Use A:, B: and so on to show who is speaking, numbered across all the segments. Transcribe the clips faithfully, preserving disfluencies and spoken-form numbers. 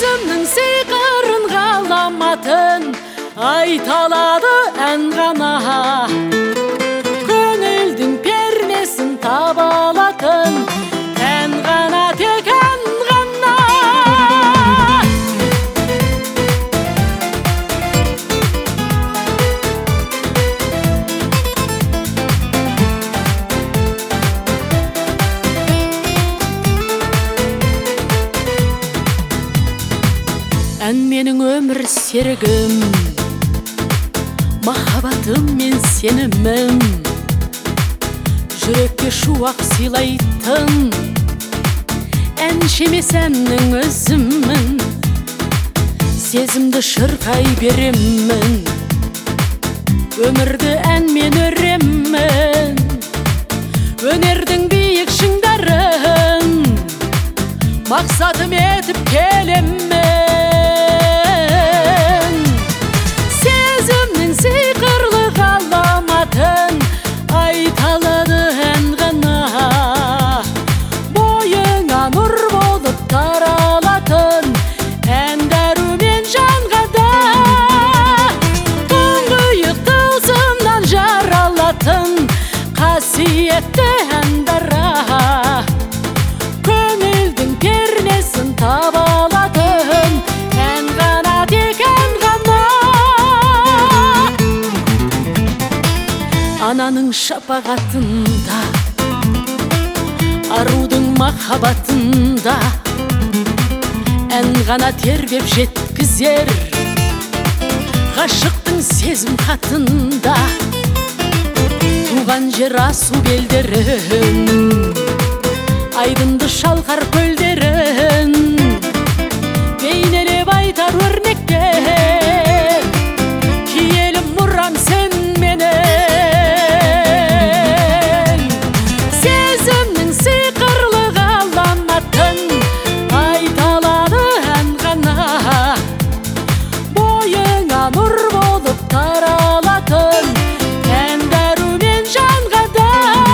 A: Сезімнің сиқырын ғаламатын айталады ән ғана. Көңілдің пернесін таба алатын ән ғана, тек ән ғана. Ән менің өмір серігім, махаббатым мен сенімім, жүрекке шуақ сыйлайтын әнші емес әннің өзіммін. Сезімді шырқай беремін, өмірді әнмен өремін, өнердің биік шыңдарын мақсатым етіп келемін. Сезімнің сиқырлы ғаламатын айталады ән ғана. Бойыңа нұр болып таралатын ән дәрумен жанға да. Тұңғиық тылсымнан жаралатын қасиетті ән дара. Көңілдің пернесін таба алатын ән ғана, тек ән ғана. Ананың шапағатында, арудың махаббатында ән ғана тербеп жеткізер ғашықтың сезім хатында. Туған жер асу белдерін, айдынды шалқар көлдерін бейнелеп айтар өрнектер. Киелі мұрам сен менің. Сезімнің сиқырлы ғаламатын айталады ән ғана. Бойыңа нұр болып таралатын ән дәрумен жанға да.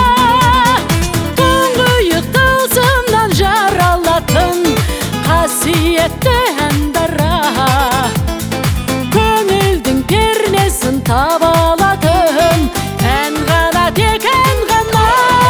A: Тұңғиық тылсымнан жаралатын қасиетті ән дара. Көңілдің пернесін таба алатын ән ғана, тек ән ғана.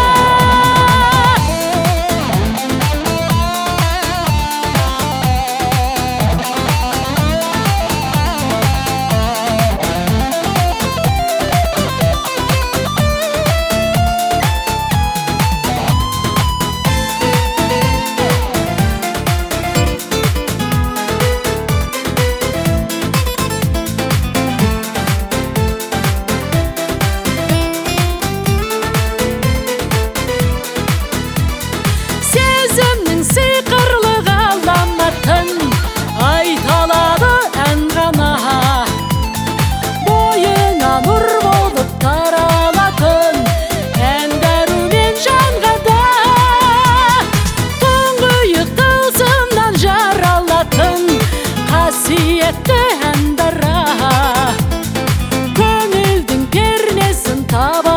A: Сезімнің сиқырлы ғаламатын айталады ән ғана. Бойыңа нұр болып таралатын ән дәрумен жанға да. Тұңғиық тылсымнан жаралатын қасиетті ән дара. Көңілдің пернесін таба